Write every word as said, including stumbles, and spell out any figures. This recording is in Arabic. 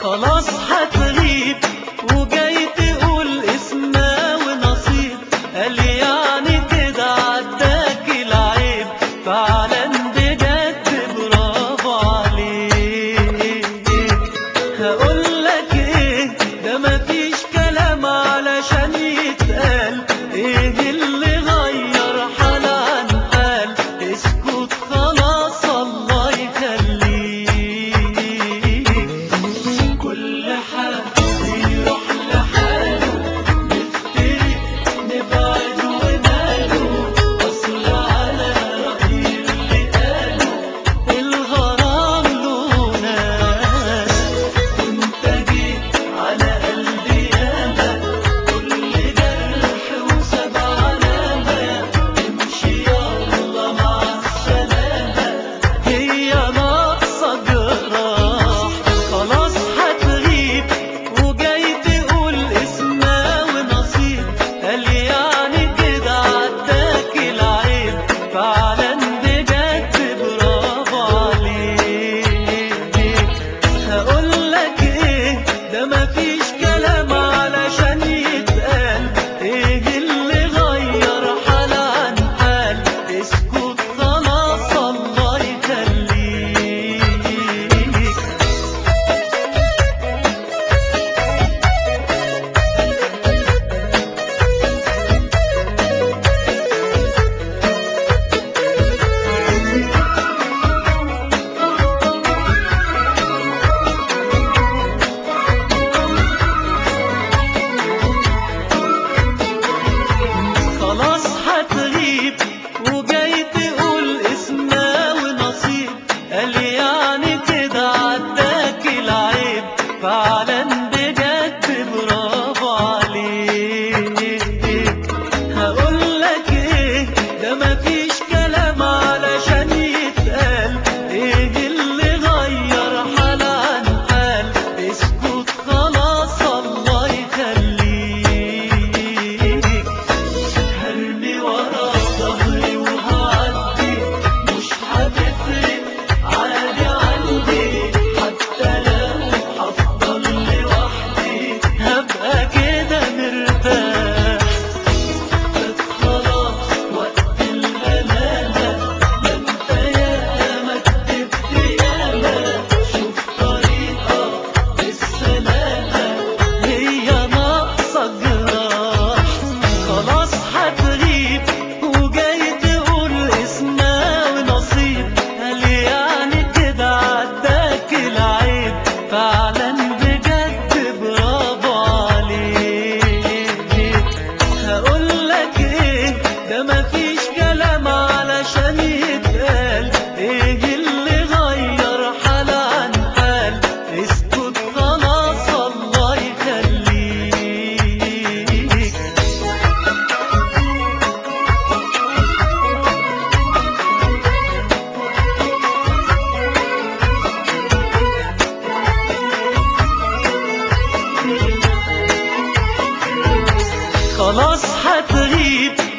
خلاص هتغيب وجاي تقول اسمها ونصيب، قال يعني كده عداك العيب، فعلا بجد برافو عليك. هقولك ايه ده مفيش كلام علشان يتقال، ايه اللي غير حال عن حال، اسكت خلاص الله يخليك. كل حد يروح لحاله، نفترق نبعد وماله، أصل على رأي اللي قاله الغرام له ناس. وانت جيت على قلبي ياما، كل جرح وساب علامة، امشي يلا مع السلامة، هي ناقصة جراح. خلاص هتغيب وجاي تقول اسمها ونصيب، قال يعني كده عداك العيب، فعلا بجد برافو عليك. هقولك ايه ده مفيش كلام علشان يتقال، ايه اللي غير حال عن حال، اسكت خلاص الله يخليك. خلاص هتغيب وجاي تقول اسمها ونصيب، قال يعني كده عداك العيب، فعلا بجد برافو عليك. هقولك ايه ده مفيش كلام علشان يتقال، ايه اللي غير حال عن حال، اسكت خلاص الله يخليك. هرمي ورا ظهري وهعدي، مش هتفرق عادي عندي، حتى لو هفضل لوحدي هبقى كده مرتاح. فات خلاص وقت الملامة، ما انت ياما كدبت ياما، شوف طريقة بالسلامة، هي ناقصة جراح. خلاص هتغيب وجاي تقول اسمها ونصيب، قال يعني كده عداك العيب، فعلا بجد برافو عليك. هقولك ايه ده مفيش كلام علشان يتقال، ايه اللي غير حال عن حال، اسكت خلاص الله يخليك. خلاص هتغيب